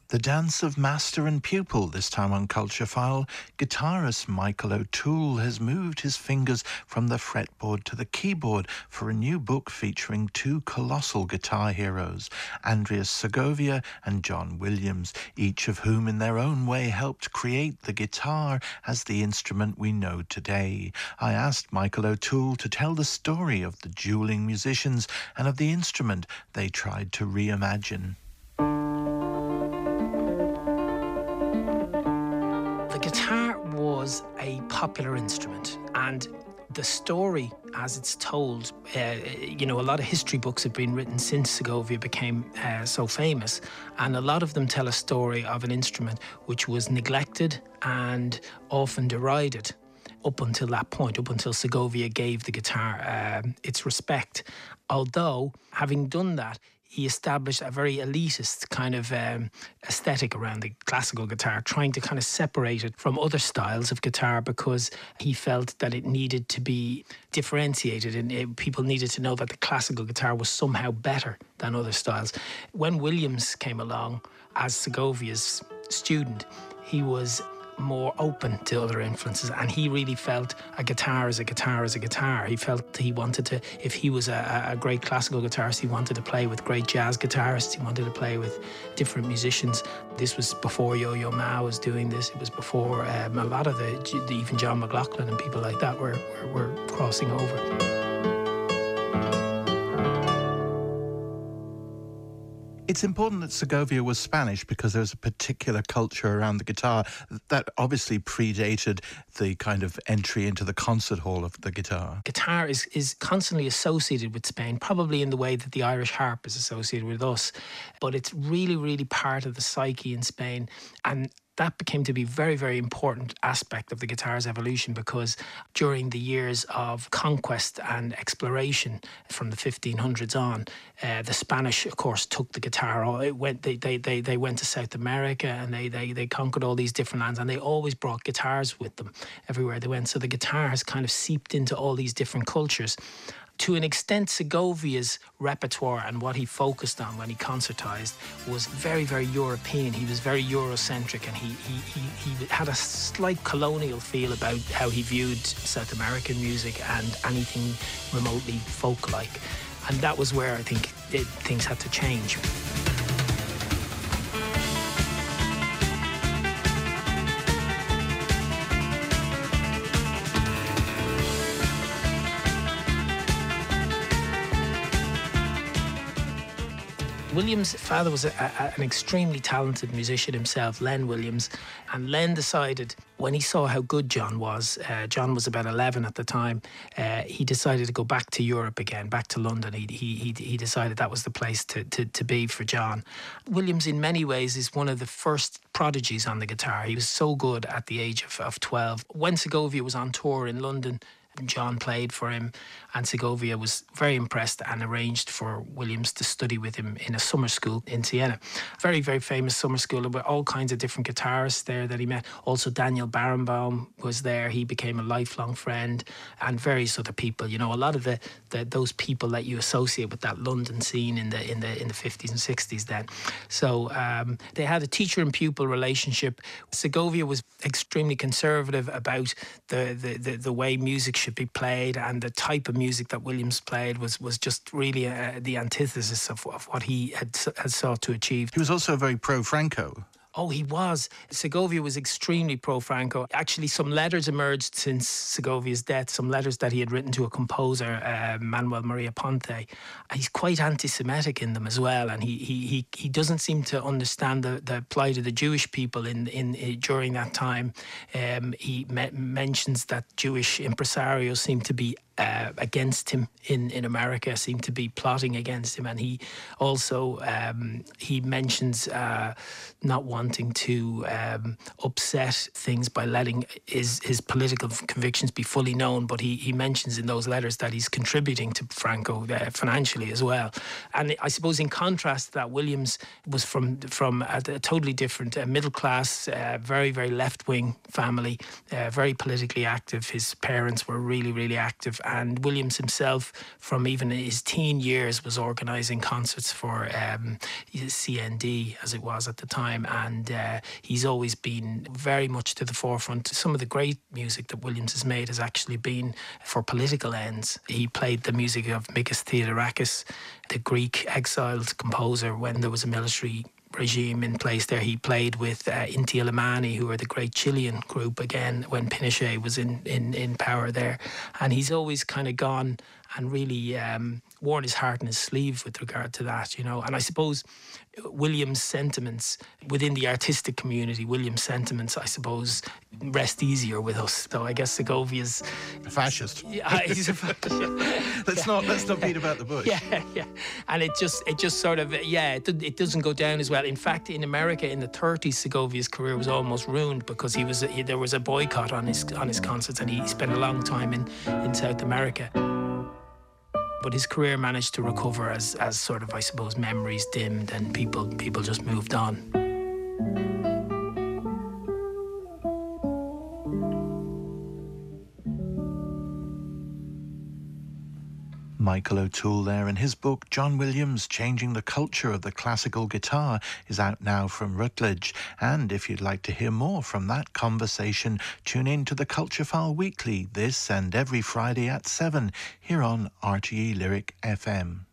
The dance of master and pupil, this time on Culture File. Guitarist Michael O'Toole has moved his fingers from the fretboard to the keyboard for a new book featuring two colossal guitar heroes, Andreas Segovia and John Williams, each of whom in their own way helped create the guitar as the instrument we know today. I asked Michael O'Toole to tell the story of the dueling musicians and of the instrument they tried to reimagine. The guitar was a popular instrument, and the story, as it's told, a lot of history books have been written since Segovia became so famous, and a lot of them tell a story of an instrument which was neglected and often derided up until that point, up until Segovia gave the guitar its respect. Although, having done that, he established a very elitist kind of aesthetic around the classical guitar, trying to kind of separate it from other styles of guitar because he felt that it needed to be differentiated and people needed to know that the classical guitar was somehow better than other styles. When Williams came along as Segovia's student, he was more open to other influences, and he really felt a guitar is a guitar is a guitar. He felt he wanted to, if he was a great classical guitarist, he wanted to play with great jazz guitarists, he wanted to play with different musicians. This was before Yo-Yo Ma was doing this. It was before a lot of even John McLaughlin and people like that were crossing over. It's important that Segovia was Spanish because there's a particular culture around the guitar that obviously predated the kind of entry into the concert hall of the guitar. Guitar is constantly associated with Spain, probably in the way that the Irish harp is associated with us. But it's really, really part of the psyche in Spain. And that became to be a very, very important aspect of the guitar's evolution because during the years of conquest and exploration from the 1500s on, the Spanish, of course, took the guitar. They went to South America and they conquered all these different lands, and they always brought guitars with them everywhere they went. So the guitar has kind of seeped into all these different cultures. To an extent, Segovia's repertoire and what he focused on when he concertized was very, very European. He was very Eurocentric, and he had a slight colonial feel about how he viewed South American music and anything remotely folk-like. And that was where I think things had to change. Williams' father was an extremely talented musician himself, Len Williams, and Len decided when he saw how good John was about 11 at the time, he decided to go back to Europe again, back to London. He decided that was the place to be for John. Williams, in many ways, is one of the first prodigies on the guitar. He was so good at the age of 12. When Segovia was on tour in London, John played for him, and Segovia was very impressed and arranged for Williams to study with him in a summer school in Siena. Very, very famous summer school with all kinds of different guitarists there that he met. Also Daniel Barenboim was there. He became a lifelong friend, and various other people. You know, a lot of those people that you associate with that London scene in the 50s and 60s then. So they had a teacher and pupil relationship. Segovia was extremely conservative about the way music should be played, and the type of music that Williams played was just really the antithesis of what he had sought to achieve. He was also very pro-Franco. Oh, he was. Segovia was extremely pro-Franco. Actually, some letters emerged since Segovia's death, some letters that he had written to a composer, Manuel Maria Ponte. He's quite anti-Semitic in them as well, and he doesn't seem to understand the plight of the Jewish people during that time. He mentions that Jewish impresarios seem to be against him in America, seem to be plotting against him, and he also he mentions not wanting to upset things by letting his political convictions be fully known, but he mentions in those letters that he's contributing to Franco financially as well. And I suppose in contrast to that, Williams was from a totally different middle class, very, very left-wing family, very politically active. His parents were really, really active, And Williams himself, from even his teen years, was organising concerts for CND, as it was at the time. And he's always been very much to the forefront. Some of the great music that Williams has made has actually been for political ends. He played the music of Mikis Theodorakis, the Greek exiled composer, when there was a military regime in place there. He played with Inti Illimani, who are the great Chilean group, again, when Pinochet was in power there. And he's always kind of gone and really worn his heart on his sleeve with regard to that, you know. And I suppose Williams' sentiments within the artistic community, Williams' sentiments, I suppose, rest easier with us. So I guess Segovia's a fascist. Yeah, he's a fascist. Let's not beat about the bush. Yeah. And it just sort of, it doesn't go down as well. In fact, in America in the 30s, Segovia's career was almost ruined because there was a boycott on his concerts, and he spent a long time in South America. But his career managed to recover as sort of, I suppose, memories dimmed and people just moved on. Michael O'Toole there, and his book John Williams, Changing the Culture of the Classical Guitar, is out now from Routledge. And if you'd like to hear more from that conversation, tune in to the Culture File Weekly, this and every Friday at 7 here on RTE Lyric FM.